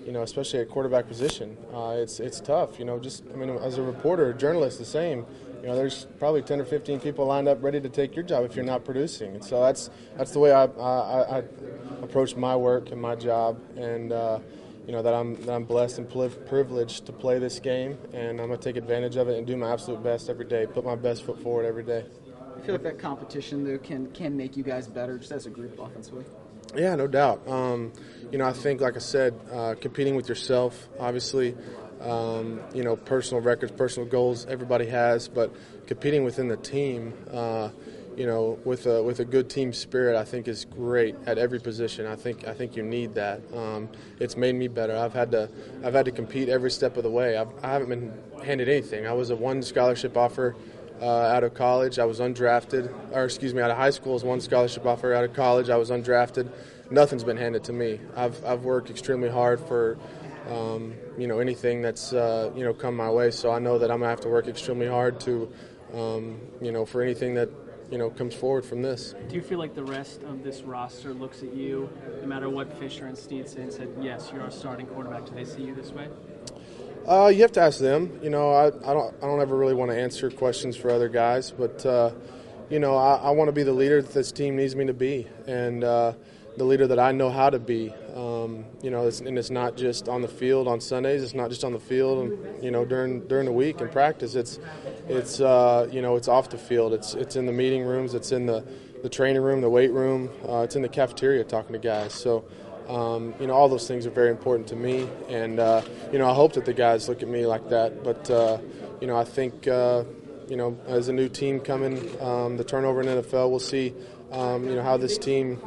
especially at quarterback position. It's tough. As a reporter, journalist, the same. There's probably 10 or 15 people lined up ready to take your job if you're not producing. And so that's the way I approach my work and my job, and that I'm blessed and privileged to play this game, and I'm going to take advantage of it and do my absolute best every day, put my best foot forward every day. I feel like that competition, though, can make you guys better just as a group offensively. Yeah, no doubt. I think, like I said, competing with yourself, obviously, personal records, personal goals, everybody has, but competing within the team, with a good team spirit, I think is great at every position. I think you need that. It's made me better. I've had to compete every step of the way. I haven't been handed anything. I was a one scholarship offer out of college. I was undrafted, out of high school was one scholarship offer. Out of college, I was undrafted. Nothing's been handed to me. I've worked extremely hard for anything that's come my way. So I know that I'm gonna have to work extremely hard to for anything that comes forward from this. Do you feel like the rest of this roster looks at you, no matter what Fisher and Steed say, and said, yes, you're our starting quarterback? Do they see you this way? You have to ask them. I don't ever really want to answer questions for other guys, but I want to be the leader that this team needs me to be, and the leader that I know how to be. It's not just on the field on Sundays. It's not just on the field, during the week in practice. It's off the field. It's in the meeting rooms. It's in the training room, the weight room. It's in the cafeteria talking to guys. So. All those things are very important to me, and I hope that the guys look at me like that. But I think as a new team coming, the turnover in the NFL, we'll see how this team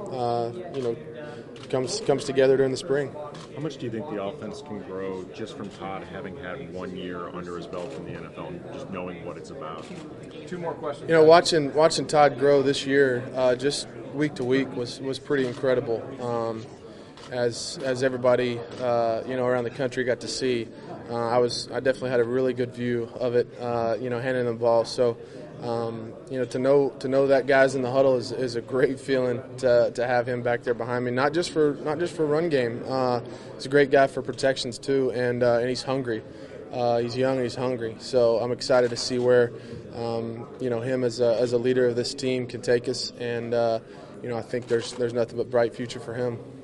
comes together during the spring. How much do you think the offense can grow just from Todd having had 1 year under his belt in the NFL and just knowing what it's about? Two more questions. Watching Todd grow this year, just week to week, was pretty incredible. As everybody around the country got to see, I definitely had a really good view of it. Handing the ball. So, to know that guy's in the huddle is a great feeling to have him back there behind me. Not just for run game. He's a great guy for protections too, and he's hungry. He's young and he's hungry. So I'm excited to see where him as a leader of this team can take us, and I think there's nothing but bright future for him.